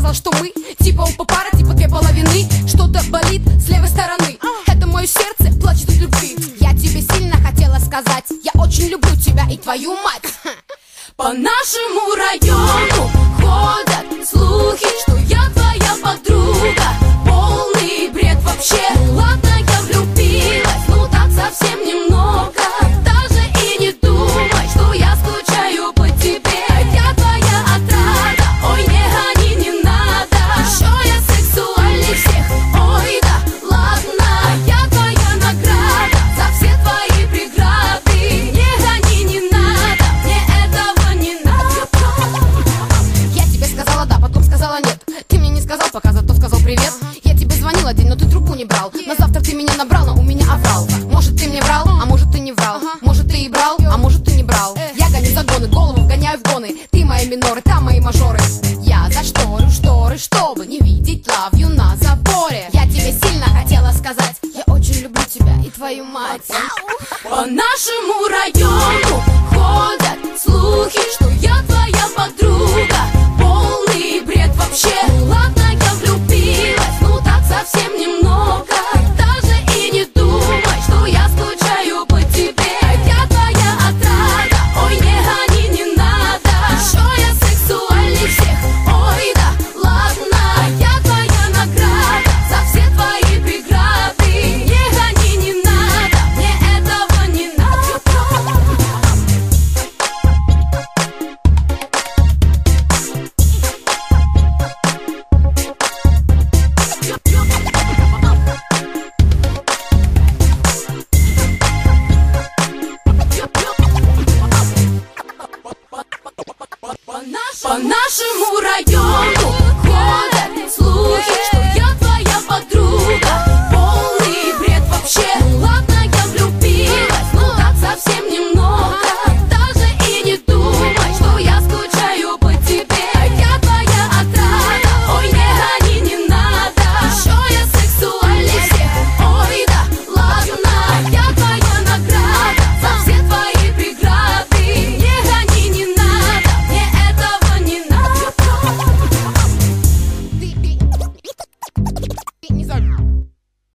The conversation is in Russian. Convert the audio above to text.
сказала, что мы типа оба пара, типа две половины. Что-то болит с левой стороны. Это мое сердце плачет от любви. Я тебе сильно хотела сказать, я очень люблю тебя и твою мать. По нашему району ходят